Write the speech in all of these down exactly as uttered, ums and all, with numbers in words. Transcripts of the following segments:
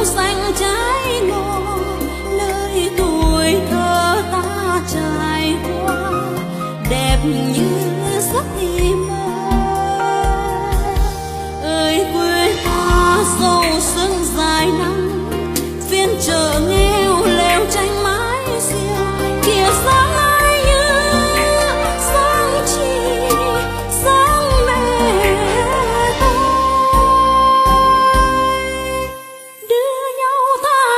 xanh trái ngô, nơi tuổi thơ ta trải qua đẹp như giấc mơ. Ơi quê ta dâu xuân dài năm, phiên chợ nghèo lều tranh mái xiêu, kìa sáng ai như sáng chị sáng mẹ tôi, đưa nhau tha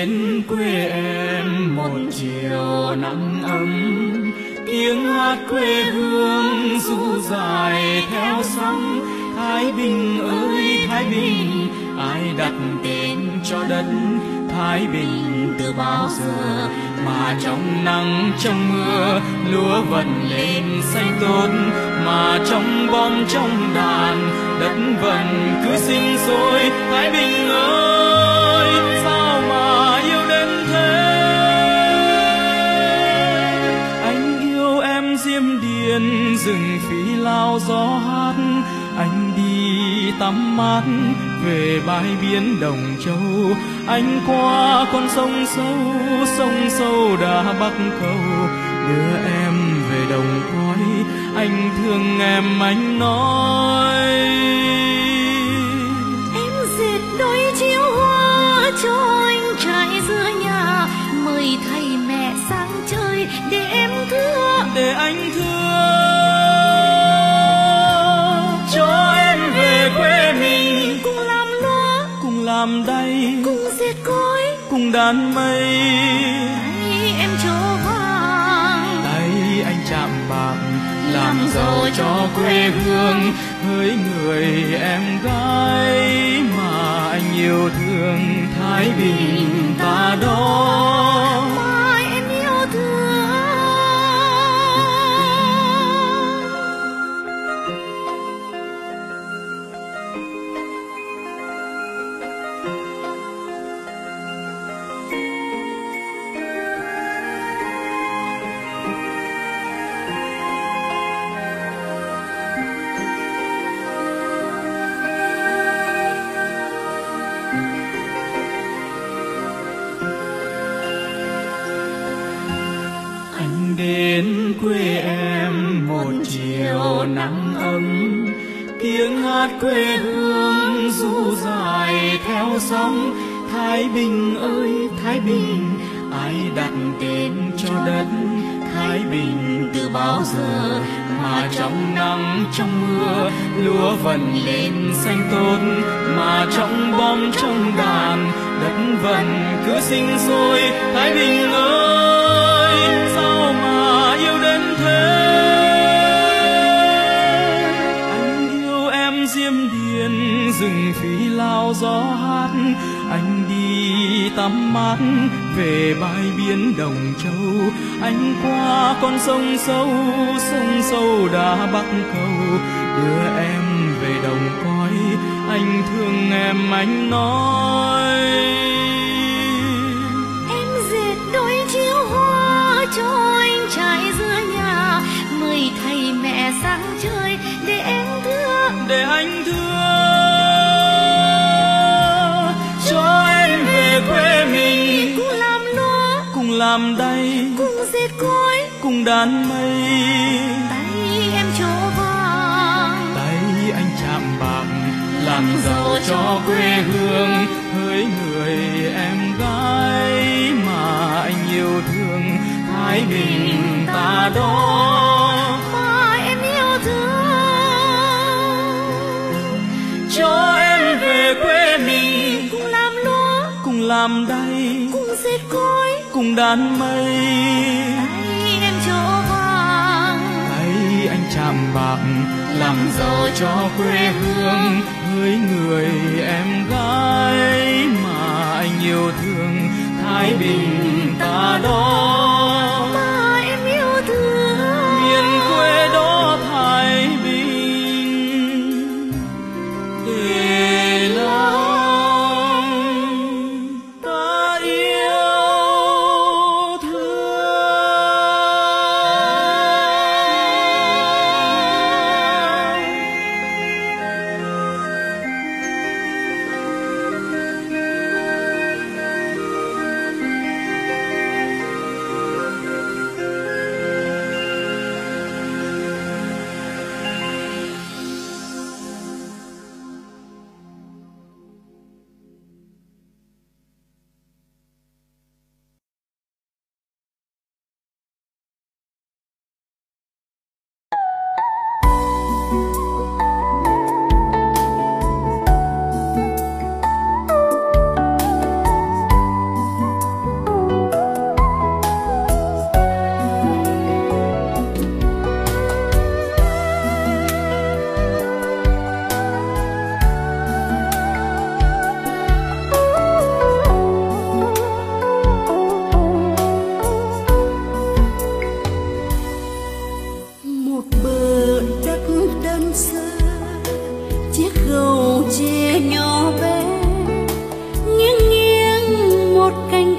đến quê em một chiều nắng ấm, tiếng hát quê hương ru dài theo sóng. Thái Bình ơi Thái Bình, ai đặt tên cho đất Thái Bình từ bao giờ, mà trong nắng trong mưa lúa vần lên xanh tốt, mà trong bom trong đàn đất vần cứ sinh sôi. Thái Bình ơi sao mà yêu đến thế, anh yêu em Diêm Điền rừng Phi Lao gió hát, anh đi tắm mát về bãi biển Đồng Châu, anh qua con sông sâu sông sâu đã Bắc Cầu, đưa em về đồng cõi, anh thương em anh nói. Em dệt đôi chiếu hoa cho anh trải giữa nhà, mời thầy mẹ sang chơi để em thưa, để anh thưa cho em về quê mình, cùng làm lúa cùng làm đay, cùng dệt cối, cùng đàn mây. tay em chỗ vàng, tay anh chạm bạc làm giàu cho quê hương, hỡi người em gái mà anh yêu thương. Thái Bình ta đó mà em yêu thương. đến quê em một chiều nắng ấm, tiếng hát quê hương ru dài theo sóng. Thái Bình ơi Thái Bình, ai đặt tên cho đất Thái Bình từ bao giờ, mà trong nắng trong mưa lúa vần lên xanh tốt, mà trong bom trong đàn đất vần cứ sinh sôi. Thái Bình ơi sao mà yêu đến thế, anh yêu em Diêm Điền rừng Phi Lao gió hát, anh đi tắm mát về bãi biển Đồng Châu, anh qua con sông sâu sông sâu đã Bắc Cầu, đưa em về đồng cõi, anh thương em anh nói. Em dệt đôi chiếu hoa cho anh trải giữa nhà, mời thầy mẹ sang chơi để em thưa, để anh thưa cho em về quê mình, cùng làm lúa cùng làm đay, cùng dệt cối, cùng đàn mây. tay em chỗ vàng, tay anh chạm bạc làm giàu cho quê hương, hỡi người em gái mà anh yêu thương. Thái Bình ta đó mà em yêu thương, cho em về quê mình, cùng làm lúa cùng làm đay, cùng dệt cối, cùng đàn mây. tay em chỗ vàng, tay anh chạm bạc làm giàu cho quê hương, hỡi người em gái mà anh yêu thương. Thái Bình ta đó mà em yêu thương, miền quê đó Thái Bình để lòng ta yêu thương.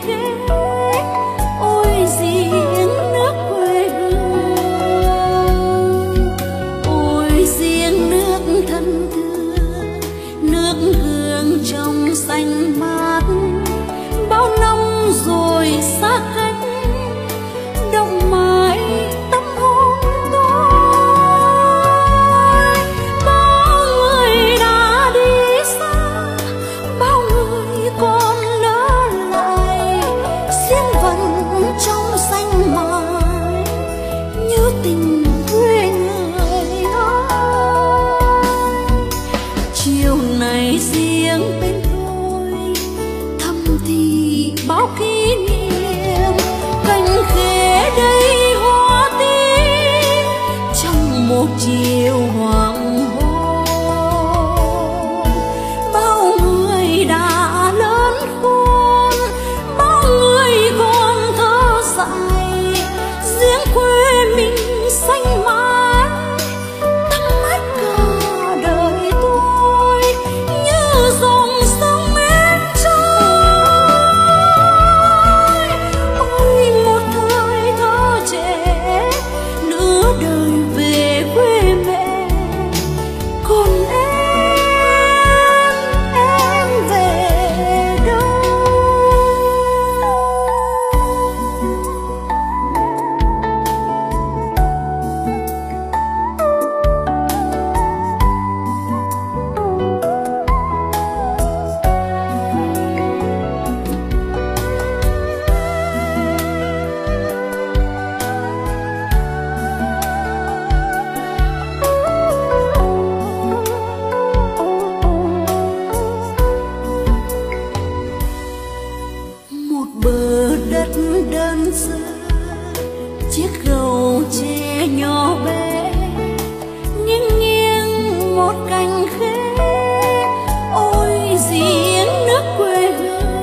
khế, ôi giếng nước quê hương, ôi giếng nước thân thương, nước gương trong xanh mát, bao năm rồi xa cách, động mãi tâm hồn tôi. Bao người đã đi xa, bao người còn nỡ lại, xiên vẫn trong xanh mãi như tình quê người ơi. Chiều này riêng bên tôi thầm thì bao kỷ niệm, cành khế đầy hoa tím trong một chiều hoàng hôn. Bao người đã lớn khôn, bao người còn thơ dại, riêng quê mình xanh mãi tắm mát cả đời tôi như dòng sông mênh trôi. Ôi một thời thơ trẻ, nửa đời về quê mẹ, còn em, em về đâu? Một bờ đất đơn sơ, chiếc gầu tre nhỏ bé, nghiêng nghiêng một cành khế, ôi giếng nước quê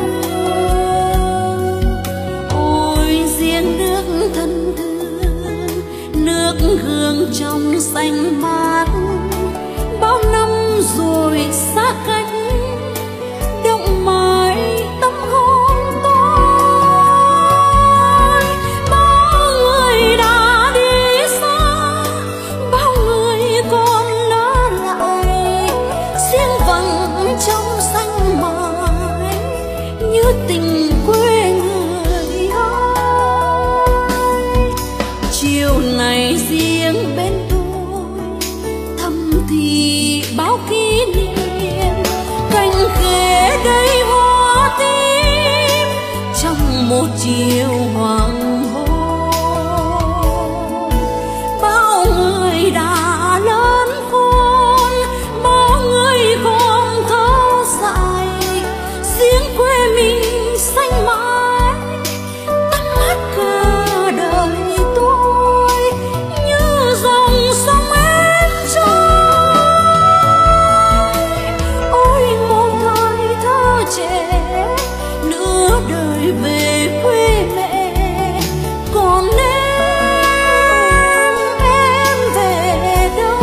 hương, ôi giếng nước thân thương, nước gương trong xanh mát, bao năm rồi xa cách, động mãi tâm hồn tôi. Bao người đã đi xa, bao người còn nỡ lại, riêng vẫn trong xanh mãi như tình quê người ơi. Chiều này riêng bên tôi thầm thì bao kỷ niệm, cành khế đầy hoa tím trong một chiều hoàng hôn. Bao người đã lớn khôn, bao người còn thơ dại, riêng quê mình xanh mãi tắm mát cả đời tôi như dòng sông mênh trôi. Ôi một thời thơ trẻ, nửa đời về quê mẹ, còn em, em về đâu?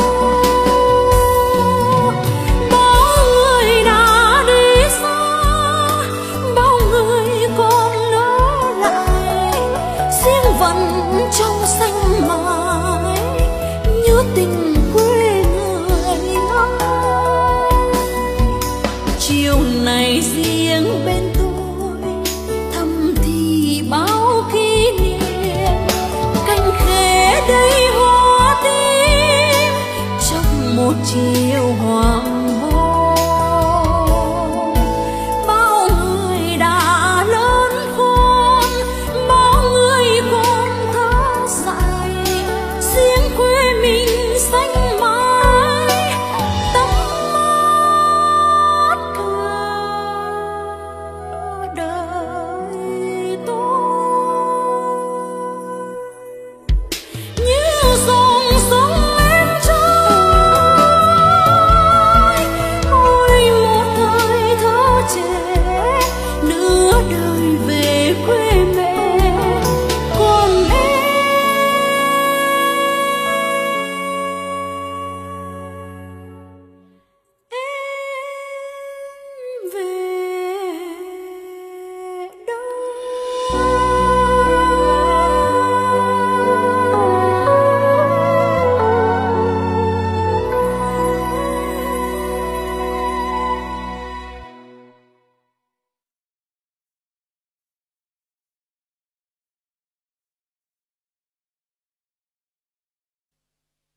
Bao người đã đi xa, bao người còn nỡ lại, riêng vẫn trong xanh mãi như tình quê người ơi. Chiều này riêng bên tôi thầm thì bao kỷ niệm, cành khế đầy hoa tím trong một chiều hoàng hôn. Bao người đã lớn khôn, bao người còn thơ dại, riêng quê mình xanh mãi tắm mát cả đời tôi như dòng sông mênh trôi. Ôi một thời thơ trẻ, nửa đời về quê mẹ, còn em,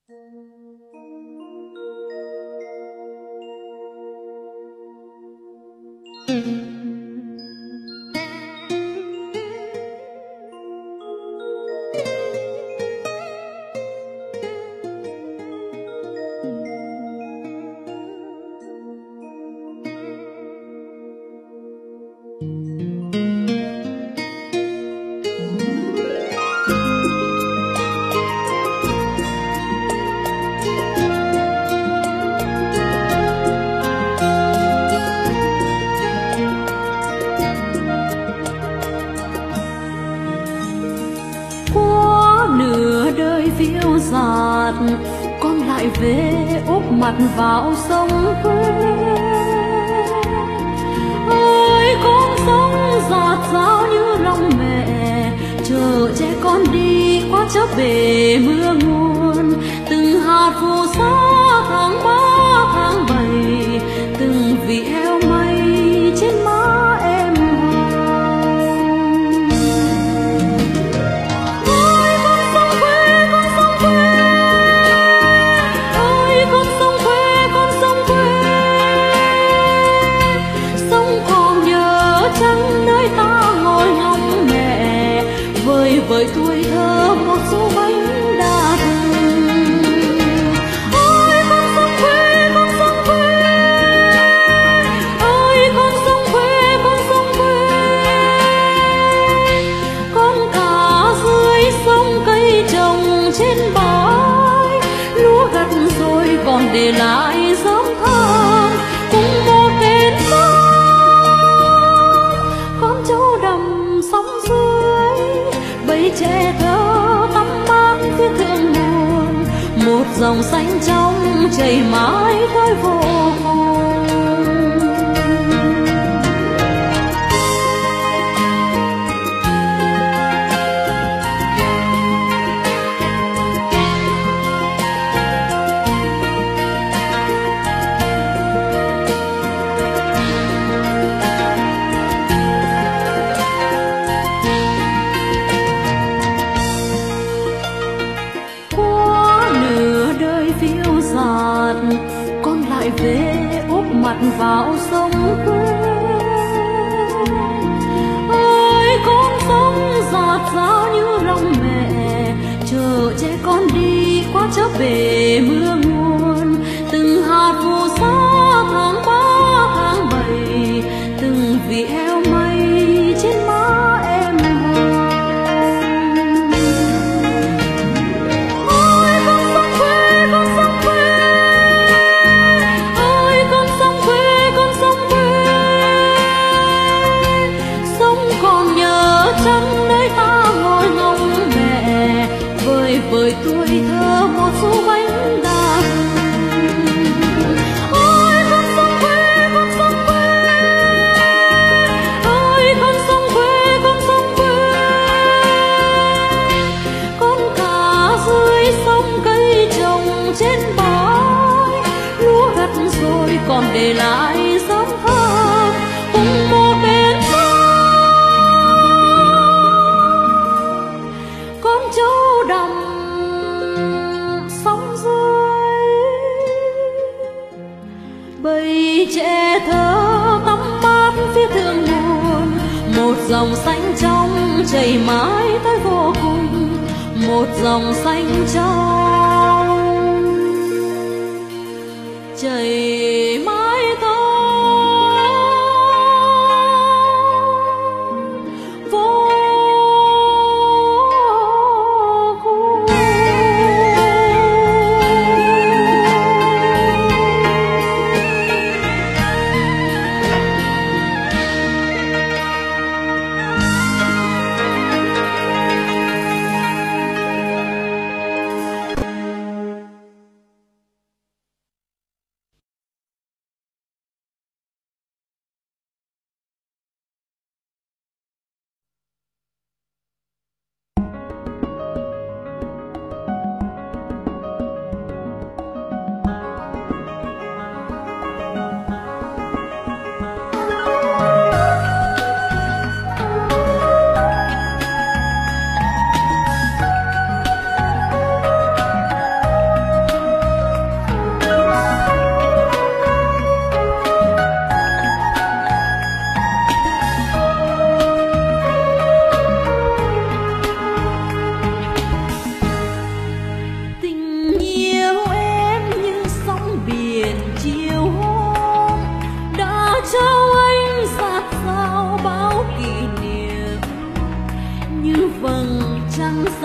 phiêu dạt con lại về úp mặt vào sông quê. Ôi con sông giạt rào như lòng mẹ, chờ trẻ con đi qua chớp bể mưa nguồn. Từng hạt phù sa tháng ba tháng bảy, từng vị heo mây trên má em với tuổi thơ một số bánh đa từng. Ôi con sông quê, con sông quê, ôi con sông quê, con sông quê. Con cá dưới sông cây trồng trên bãi, lúa gặt rồi còn để lại giấm thơm cùng một bên sông. Con trâu đầm sóng dưới bầy trẻ thơ tắm mát phía thượng nguồn, một dòng xanh trong chảy mãi tới vô cùng. Con lại về úp mặt vào sông quê. Ôi con sông giạt rào như lòng mẹ, chờ trẻ con đi qua chớp bể mưa nguồn. Từng hạt phù sa tháng ba tháng bảy, từng vị heo mây trên má em hồng. Ôi con sông quê, con sông quê, nơi ta ngồi ngóng mẹ, vơi vơi tuổi thơ một số bánh đa từng. Ôi con sông quê, con sông quê, ôi con sông quê, con sông quê. Con cá dưới sông cây trồng trên bãi, lúa gặt rồi còn để lại giấm thơm cùng một bên châu đầm sóng dưới. Bầy trẻ thơ tắm mát phía thượng nguồn, một dòng xanh trong chảy mãi tới vô cùng, một dòng xanh trong chảy mãi tới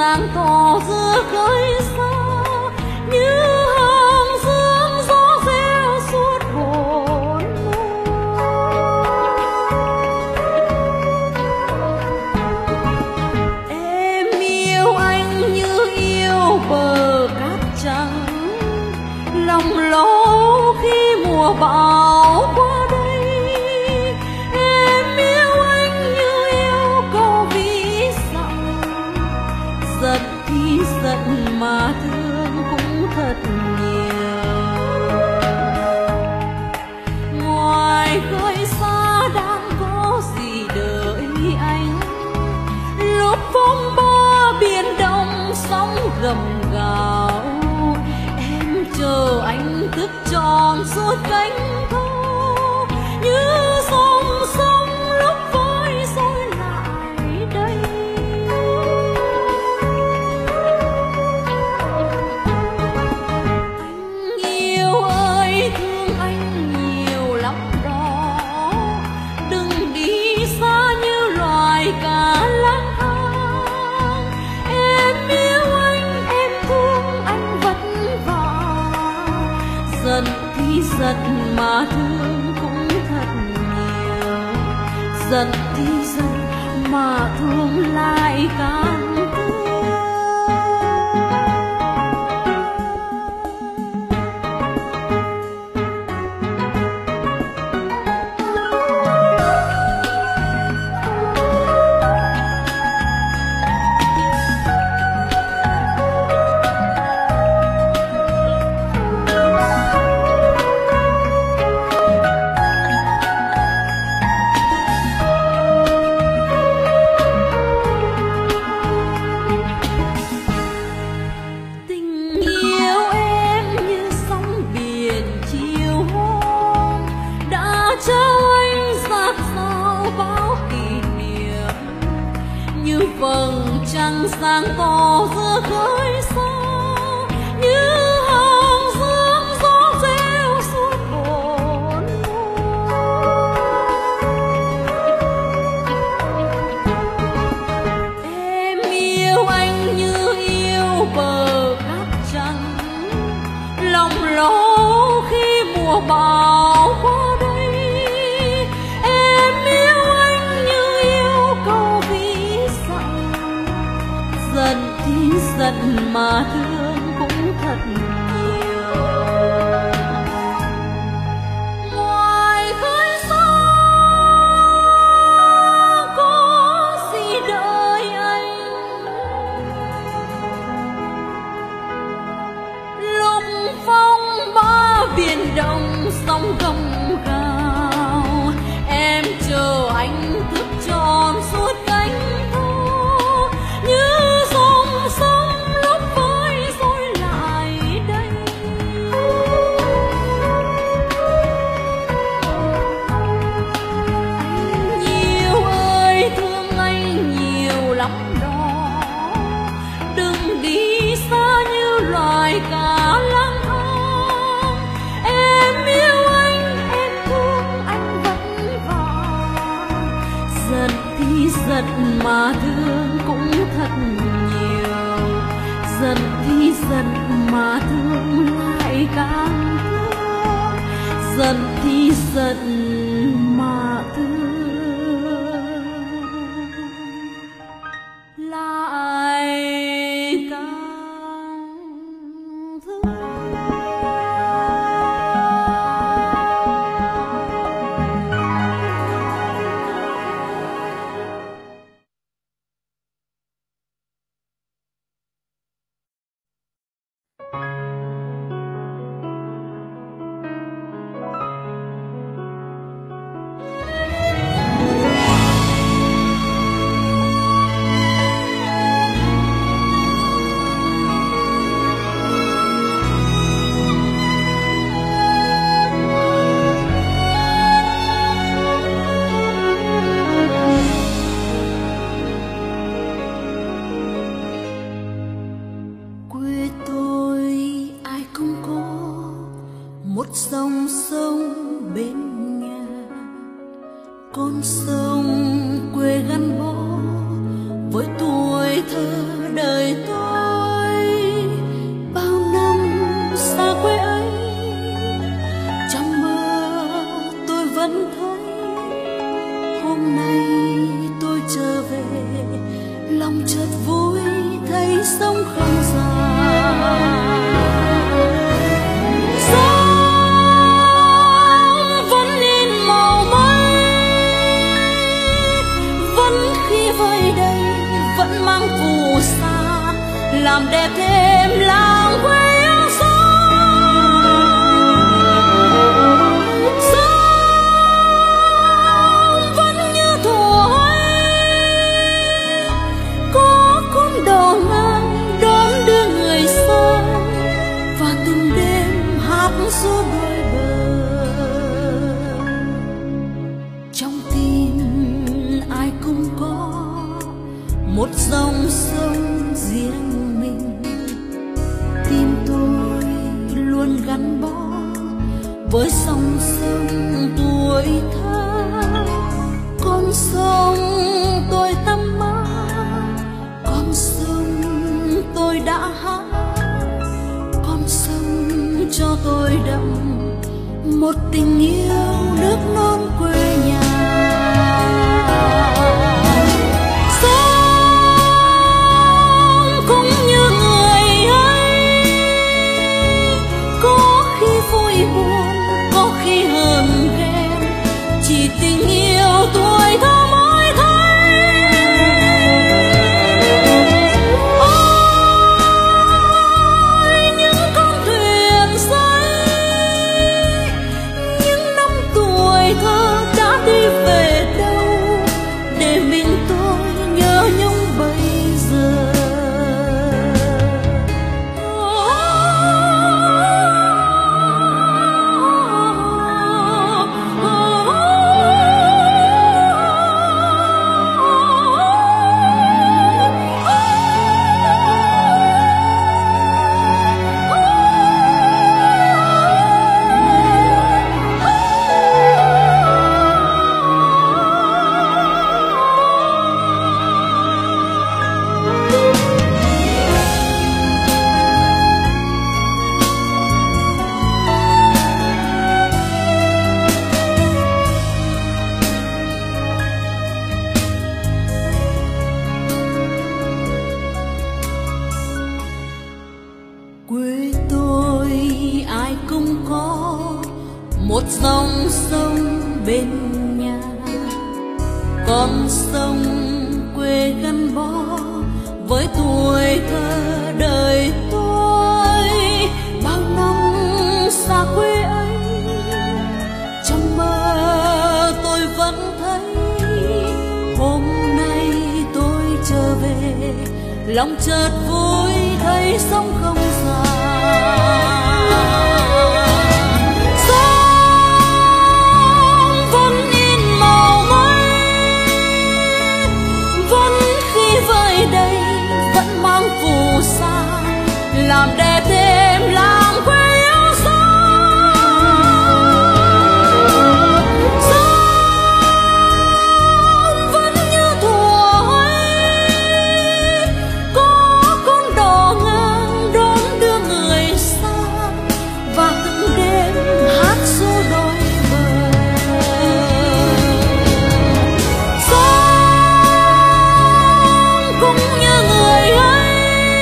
sáng tỏ giữa khơi xa, như hàng dương gió reo suốt hồn em yêu anh như yêu bờ cát trắng, lòng lo khi mùa bão qua đây. Em yêu anh như yêu câu ví dặm, giận thì giận mà thương cũng thật nhiều. Ngoài khơi xa đang có gì đợi anh, lúc phong ba biển đông sóng gầm gào. Em chờ anh thức tròn suốt cánh thơ, như dòng sông lúc vơi trôi lại đây. Anh yêu ơi thương anh nhiều lắm đó, đừng đi xa như loài cá lang thang. Em yêu anh, em thương anh vất vả, giận thì giận mà thương cũng thật nhiều, giận thì giận mà thương lại càng thương. Vầng trăng sáng tỏ giữa khơi xa, như hàng dương gió reo suốt hồn em yêu anh như yêu bờ cát trắng, lòng lo khi mùa bão qua đây. Em yêu anh như yêu câu ví dặm, giận thì giận mà thương cũng thật nhiều. Ngoài khơi xa có gì đợi anh, lúc phong ba biển đông sóng gầm gào. Em chờ anh thức tròn suốt cánh thơ, như dòng sông lúc vơi trôi lại đây. Anh nhiều ơi thương anh nhiều lắm đó, đừng đi xa như loài cá lang thang. Em yêu anh, em thương anh vất vả, giận thì giận mà thương cũng thật nhiều, giận thì giận mà thương lại càng thương, giận thì giận mà thương lại càng thương. dòng sông bên nhà, con sông quê gắn bó với tuổi thơ đời xua đôi bờ. Trong tim ai cũng có một dòng sông riêng mình, tim tôi luôn gắn bó với dòng sông tuổi thơ. Con sông tôi tâm mơ, con sông tôi đã hát, con sông cho tôi đậm một tình yêu nước non quê nhà. Sông cũng như người ấy, có khi vui buồn, có khi hờn ghen, chỉ tình yêu tuổi thơ mới thấy. Ôi những con thuyền giấy, những năm tuổi thơ đã đi về đâu, để mình tôi nhớ nhung bây giờ. Quê tôi ai cũng có một dòng sông bên nhà, con sông quê gắn bó với tuổi thơ đời tôi. Bao năm xa quê ấy, trong mơ tôi vẫn thấy hôm nay tôi trở về, lòng chợt vui thấy sông không già. Sông vẫn in màu mây, vẫn khi vơi đầy vẫn mang phù sa, làm đẹp thêm làng quê yêu dấu. Sông vẫn như thuở ấy, có con đò ngang đón đưa người xa, và từng đêm hát ru đôi bờ. Sông cũng như người ấy,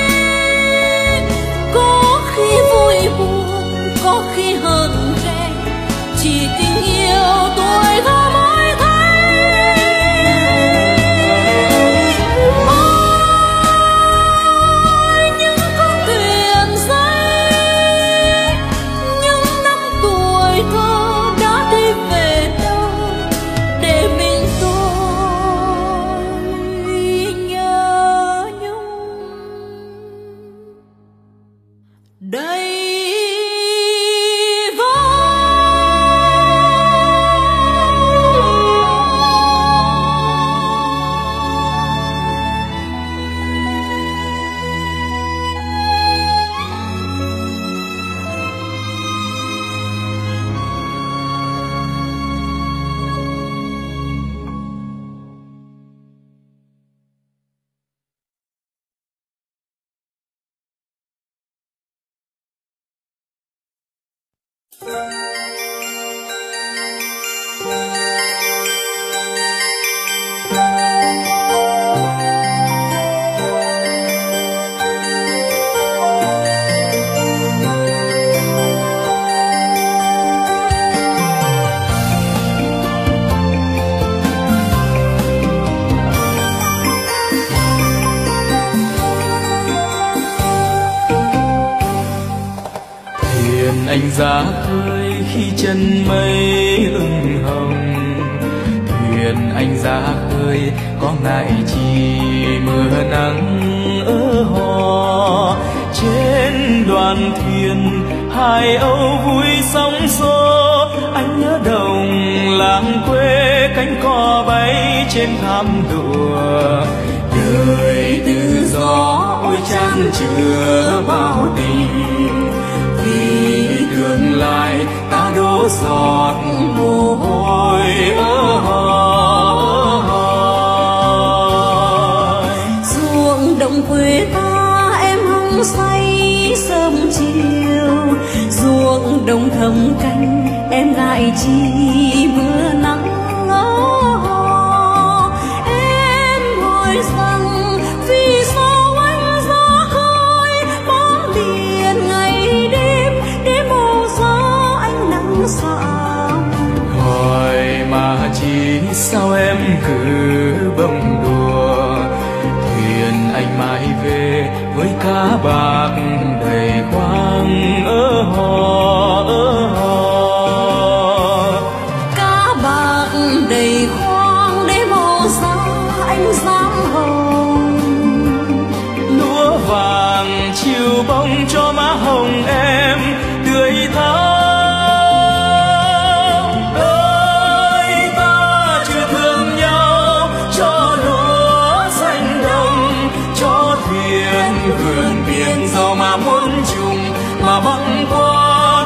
có khi vui buồn, có khi hờn ghen, chỉ tình yêu tuổi thơ mới thấy. Ôi những con thuyền giấy, những năm tuổi thơ đã đi về đâu, để mình tôi nhớ nhung đây anh ra khơi khi chân mây ửng hồng. Thuyền anh ra khơi có ngại chi mưa nắng ở hò. Trên đoàn thuyền Hải âu vui sóng xô. Anh nhớ đồng làng quê, cánh cò bay trên thảm đùa. Đời tự do ôi chan chứa bao tình, vì tương lai ta đổ giọt mồ hôi. Ruộng đồng quê ta em hăng say sớm chiều, ruộng đồng thầm canh em ngại chi mưa nắng. Em hỏi rằng vì sao anh ra khơi bám biển ngày đêm để màu gió anh nắng xám. Hỏi mà chỉ sao em cứ bông đùa, thuyền anh mãi về với cá bạc đầy khoang ơ hò ơ hò. Cá bạc đầy khoang để màu da anh dám hồng. Lúa vàng chiều bông cho má hồng em tươi thắm. Vườn biển giàu mà muốn trùng mà băng qua.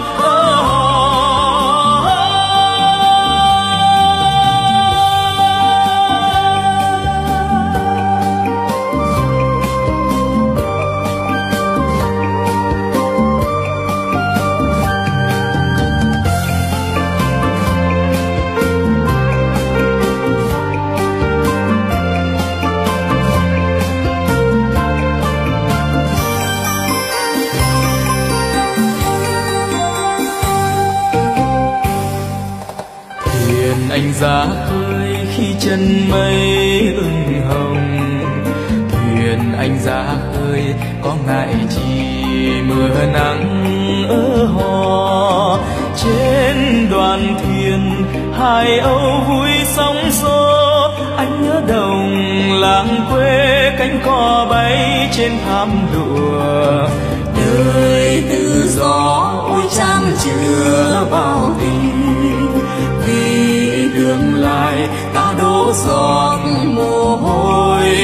Anh ra khơi khi chân mây ửng hồng, thuyền anh ra khơi có ngại chi mưa nắng ơ hò. Trên đoàn thuyền Hải âu vui sóng xô. Anh nhớ đồng làng quê, cánh cò bay trên thảm đùa. Đời tự do ôi chan chứa bao tình, vì tương lai ta đổ giọt mồ hôi.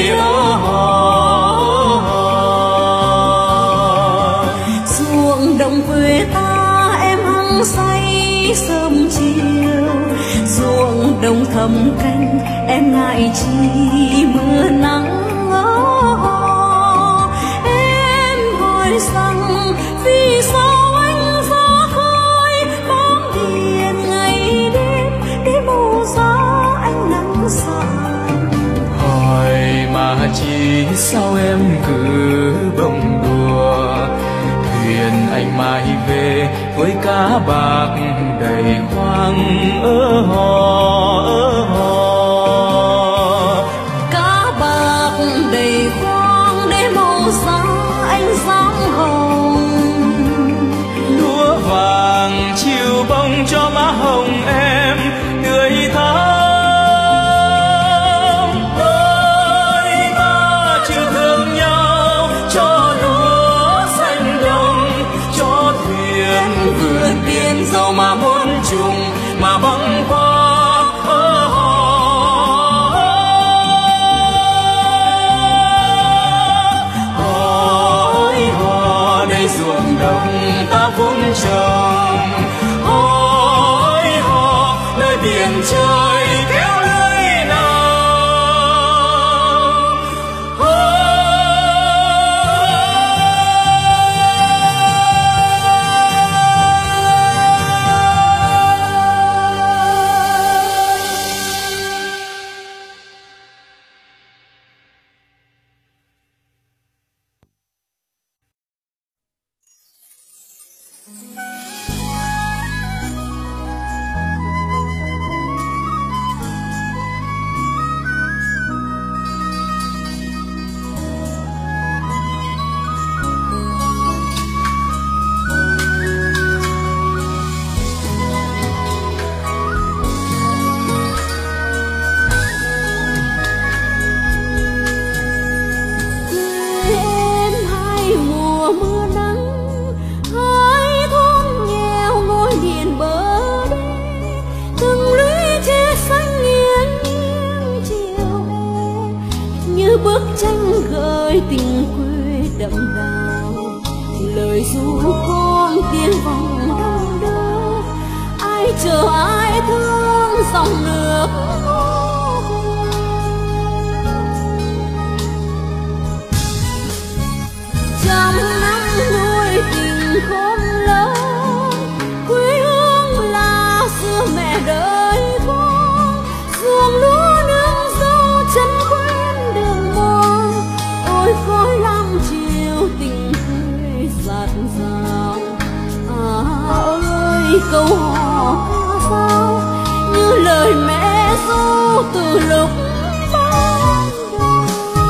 Ruộng đồng quê ta em hăng say sớm chiều, ruộng đồng thầm canh em ngại chi mưa nắng. Em hỏi rằng vì sao anh ra khơi bám biển ngày đêm để màu da anh nắng xám. Hỏi mà chỉ sao em cứ bông đùa, thuyền anh mãi về với cá bạc đầy khoang ơ hò ơ hò. Cá bạc đầy khoang để màu da anh dám hồng. Lúa vàng chiều bông cho má hồng em tươi thắm. Đôi ta chịu thương nhau cho lúa xanh đồng, cho thuyền vượt biển giàu mà muốn trùng mà băng qua. Ruộng đồng ta vun trồng, hối hò nơi biển trời kéo lưới nào. Em hai mùa mưa nắng hai thôi. lời tình quê đậm đào, lời ru con tiếng vòng đong đưa, ai chờ ai thương dòng nước. Trăm năm nuôi tình khôn lớn, quê hương là xưa mẹ đợi con, ruộng lúa nương dâu chân quen đường mòn. Ôi khói lam chiều tình quê dạt dào, à ơi câu hò ca dao như lời mẹ ru từ lúc ban đầu.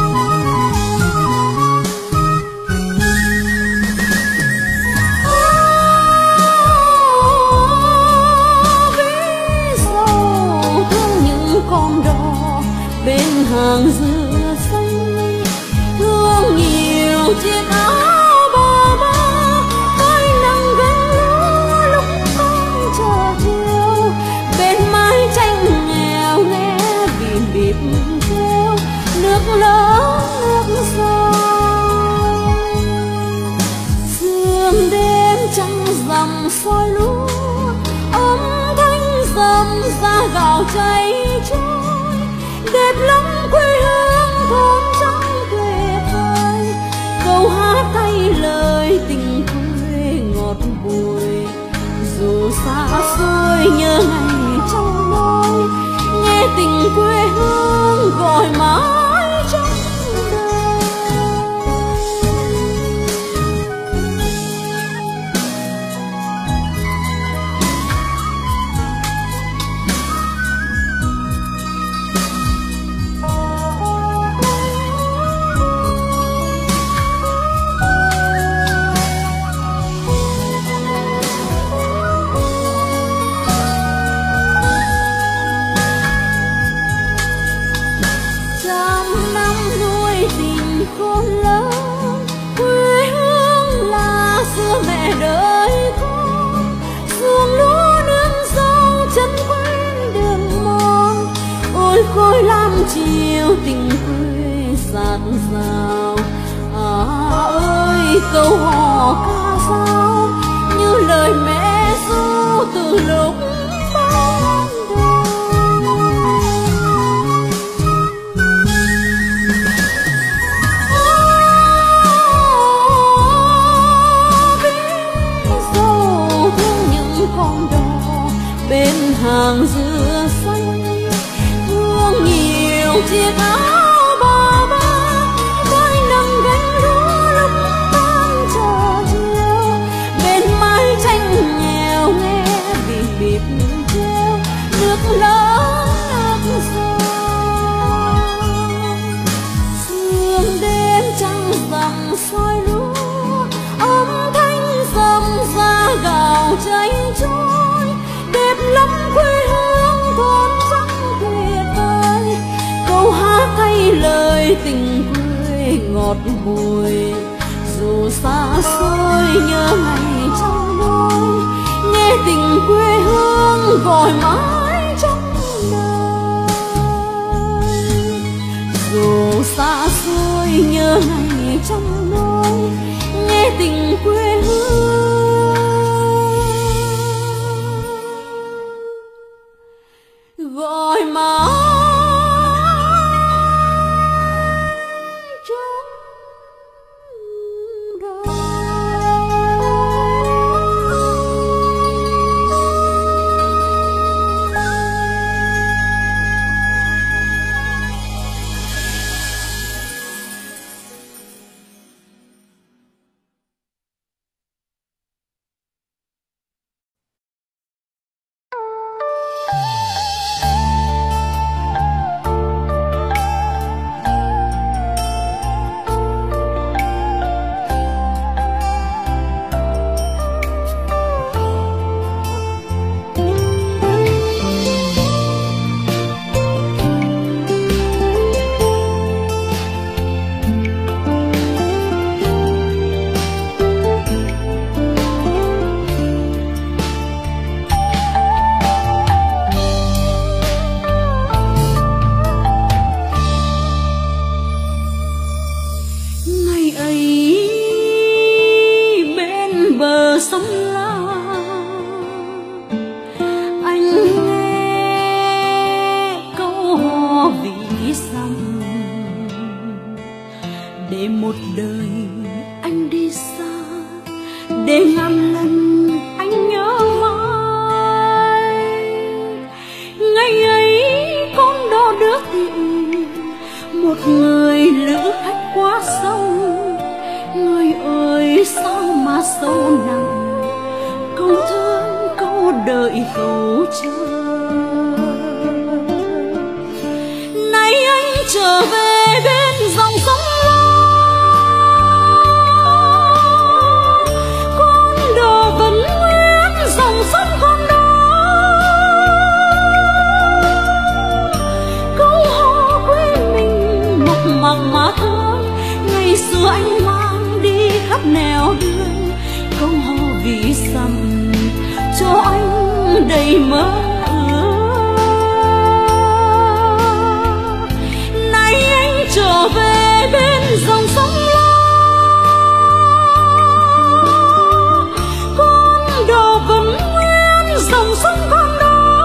Con đò bên hàng dừa xanh, thương nhiều chiếc áo bà ba, tay nâng gánh lúa lúc con chờ chiều. Bên mái tranh nghèo nghe bìm bịp kêu, nước lớn nước sôi. Sương đêm trăng rằm soi lúa, ấm thanh dầm ra gạo cháy trôi. Đẹp lắm quê hương thôn trắng tuyệt vời, câu hát thay lời tình quê ngọt bùi. Dù xa xôi nhớ ngày trong nôi, nghe tình quê hương gọi mãi trong đời. Khôn lớn, quê hương là xưa mẹ đợi con, ruộng lúa nương dâu chân quen đường mòn. Ôi khói lam chiều tình quê dạt dào, à ơi câu hò ca dao như lời mẹ ru từ lúc ban đầu. Con đò bên hàng dừa xanh, thương nhiều chiếc áo bà ba, tay nâng gánh lúa lúc tan chờ chiều. Bên mái tranh nghèo nghe bìm bịp kêu, nước lớn nước sôi. Sương đêm trăng rằm soi lúa, ấm thanh dầm ra gạo cháy trôi. Đẹp lắm quê hương thôn trắng tuyệt vời, câu hát thay lời tình quê ngọt bùi. Dù xa xôi nhớ ngày trong nôi, nghe tình quê hương gọi mãi trong đời. Dù xa xôi nhớ ngày trong nôi, nghe tình quê hương gọi mãi. sông La. Anh nghe câu hò ví dặm, để một đời anh đi xa, để ngàn lần anh nhớ mãi. Ngày ấy con đò đưa tìm một người lữ khách qua sông. Người ơi sao mà sâu nặng, câu thương câu đợi câu chờ. Nay anh trở về bên dòng sông La, con đò vẫn nguyên dòng sông con đó. Câu hò quê mình mộc mạc mà thương, ngày xưa anh mang đi khắp nẻo đường. Câu hò ví dặm cho anh đầy mơ ước. Nay anh trở về bên dòng sông La, con đò vẫn nguyên dòng sông con đó.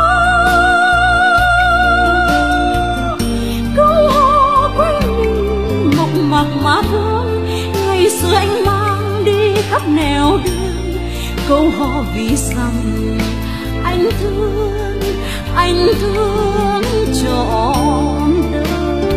Câu hò quê mình mộc mạc mà thương, ngày xưa anh mang đi khắp nẻo đường. Câu hò ví dặm anh thương, anh thương trọn đời.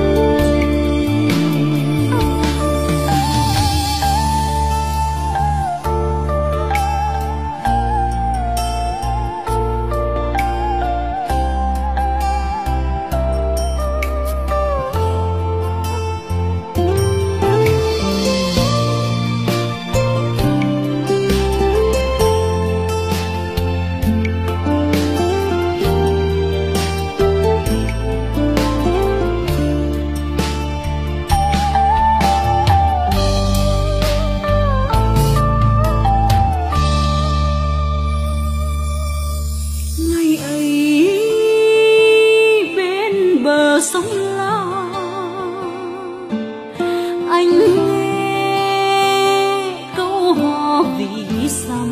Sông La anh nghe câu hò ví dặm,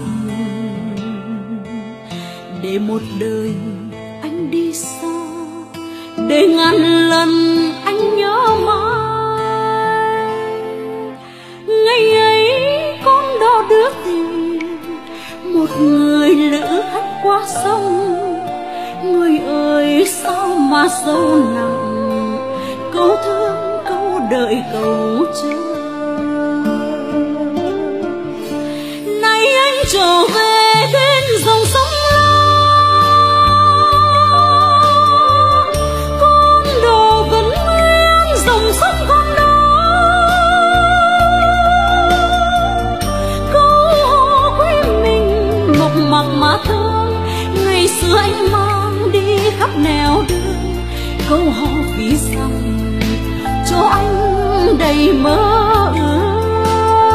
để một đời anh đi xa, để ngàn lần anh nhớ mãi. Ngày ấy con đò đưa tìm một người lữ khách qua sông. Người ơi sao mà sâu nặng, câu thương câu đợi câu chờ. Nay anh trở về bên dòng sông La, con đò vẫn nguyên dòng sông con đó. Câu hò quê mình mộc mạc mà thương, ngày xưa anh mang đi khắp nẻo đường. Câu hò ví dặm cho anh đầy mơ ước.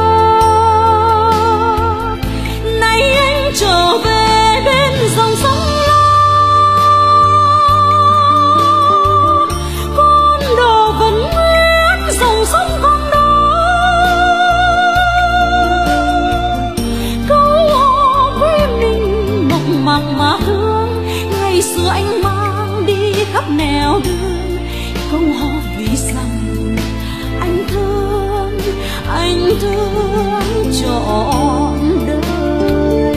Nay anh trở về bên dòng sông La, con đò vẫn nguyên dòng sông con đó. Câu hò quê mình mộc mạc mà thương, ngày xưa anh mang đi khắp nẻo đường. Câu hò ví dặm anh thương, anh thương trọn đời.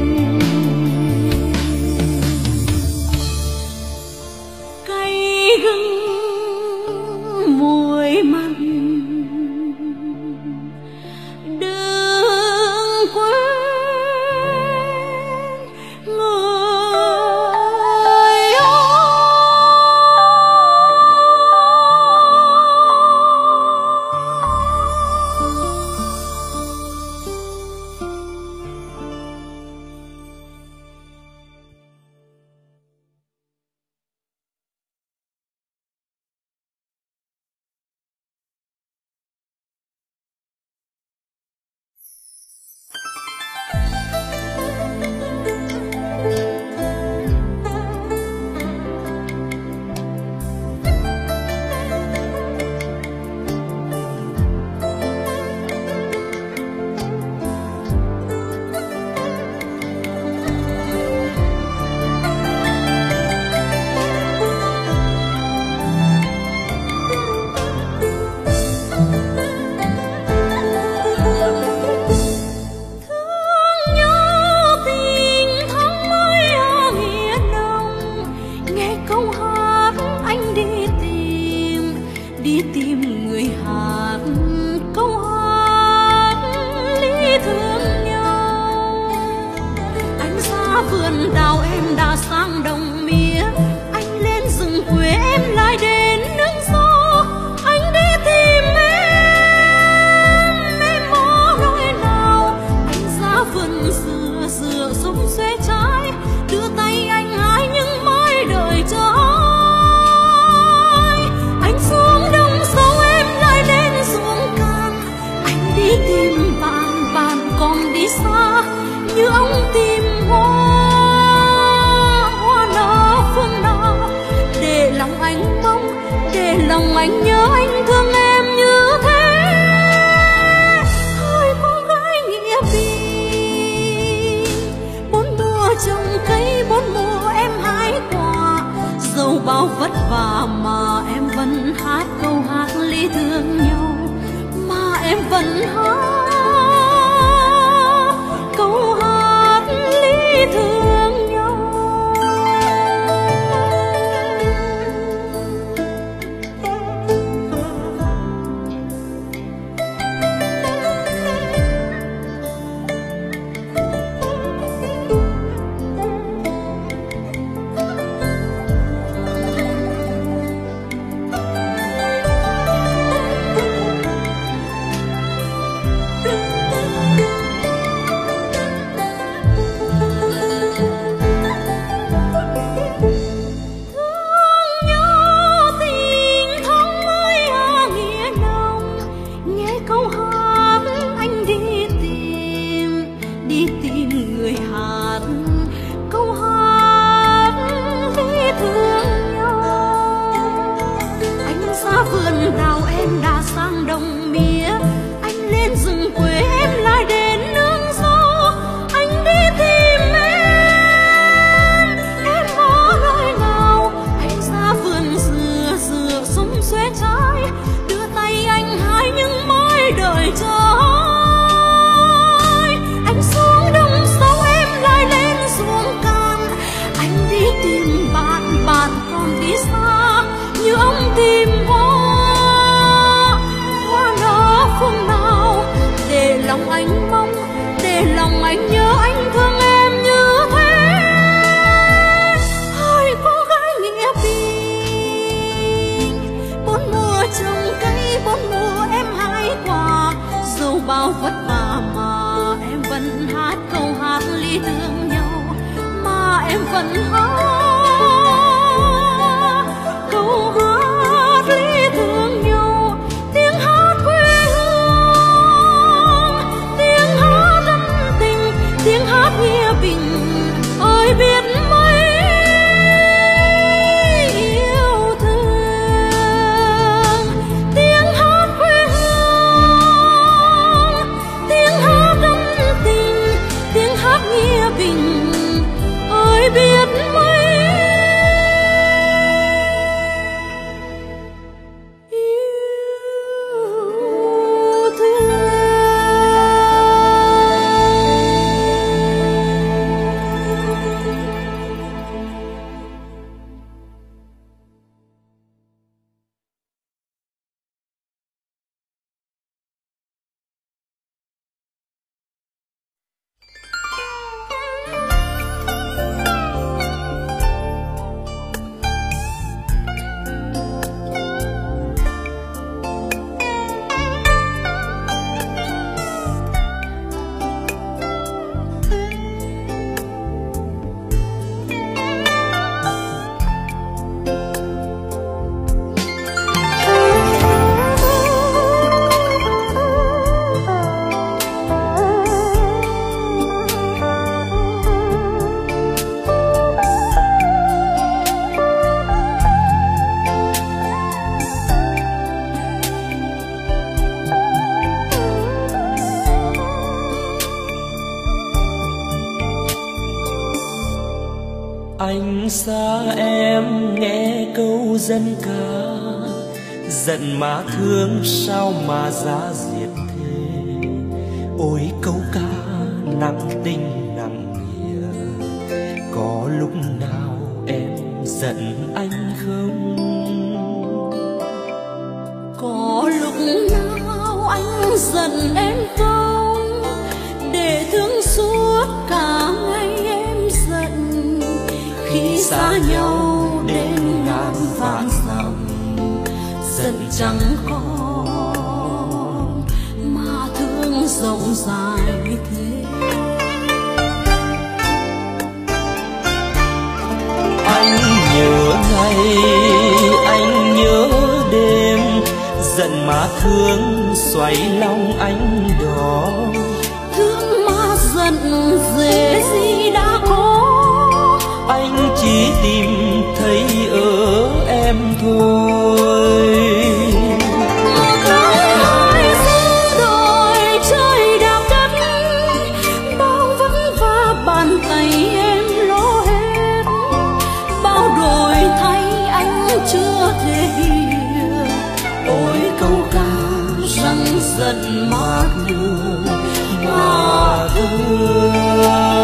Cay gừng muối mặn đừng quên người. vườn đào em đã sang đồng mía, anh lên rừng quê em lại đến nương gió. Anh đi tìm em, em có nơi nào? Anh ra vườn dừa dừa súng xuê trái, đưa tay anh hái những mai đời trái. Anh xuống đồng sâu em lại lên ruộng cạn, anh đi tìm bạn, bạn còn đi xa như ông tìm hoa. Hoa nở phương nào để lòng anh mong, để lòng anh nhớ anh thương em như thế. Thôi cô gái nghĩa tình, bốn mùa trồng cây bốn mùa em hái quả, dẫu bao vất vả mà em vẫn hát câu hát lý thương nhau, mà em vẫn hát câu hát lý thương nhau. Bao vất vả mà em vẫn hát câu hát lý thương nhau, mà em vẫn hát câu hát lý thương nhau. Tiếng hát quê hương, tiếng hát ân tình, tiếng hát nghĩa bình ơi biết mấy yêu thương. Tiếng hát quê hương, tiếng hát ân tình, tiếng hát nghĩa bình ơi biết mấy yêu thương. Anh xa em nghe câu dân ca, giận mà thương sao mà giá diệt thế. Ôi câu ca nặng tình nặng nghĩa, có lúc nào em giận anh không? Có lúc nào anh giận em không, để thương suốt cả ngày em dần. chẳng còn mà thương rộng dài thế. Anh nhớ ngày, anh nhớ đêm, giận mà thương xoáy lòng anh đó. Thương mà giận dễ gì đã có, anh chỉ tìm thấy ở em thôi. một tháng hai giữ đôi trời đạp đất, bao vất vả bàn tay em lo hết, bao đổi thay anh chưa thể hiểu. Ôi câu ca rằng giận mà thương, mà thương.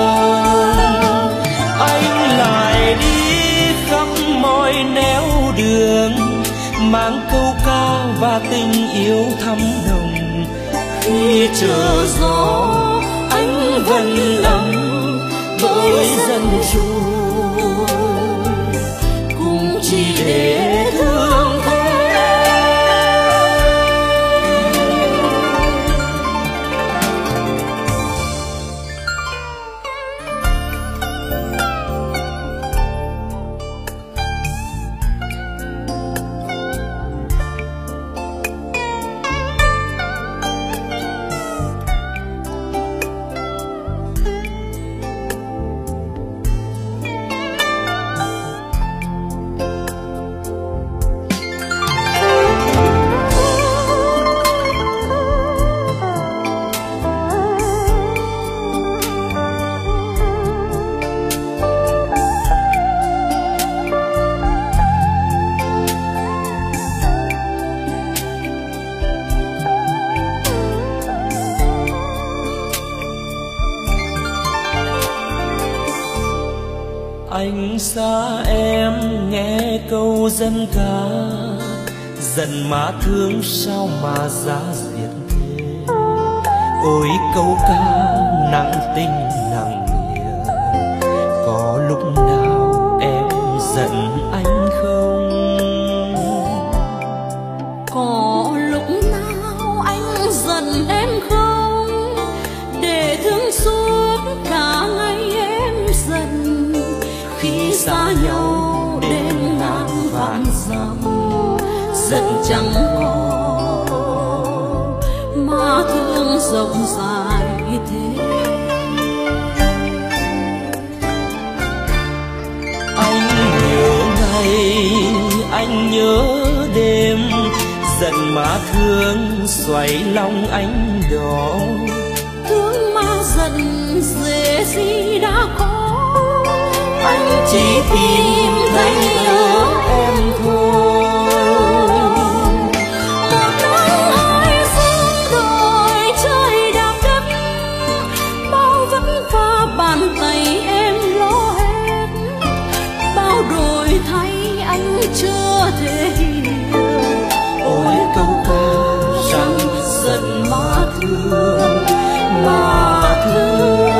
Anh lại đi khắp mọi nẻo đường, mang câu ca và tình yêu thắm nồng. Khi chờ gió anh vẫn ấm với dân trôi, cũng chỉ để thương thôi. Anh xa em nghe câu dân ca, giận mà thương sao mà giá diệt thế. Ôi câu ca nặng tình nặng nghĩa, có lúc nào em giận anh không? Có lúc nào anh giận em không, để thương suốt cả ngày em giận. Khi xa nhau đến ngàn vạn dặm, giận chẳng còn mà thương rộng dài thế. Anh nhớ ngày, anh nhớ đêm, giận mà thương xoáy lòng anh đó. Thương mà giận dễ gì đã có, anh chỉ tìm thấy ở em thôi. Một tháng hai giữ đôi trời đạp đất, bao vất vả bàn tay em lo hết, bao đổi thay anh chưa thể hiểu. Ôi câu ca rằng giận mà thương, mà thương.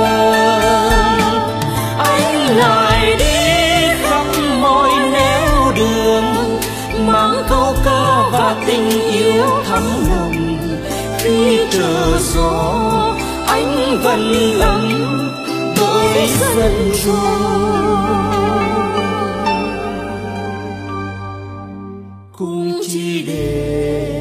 Anh lại đi khắp mọi nẻo đường, mang câu ca và tình yêu thắm nồng. Khi chờ gió anh vẫn ấm với dân trôi, cùng chỉ để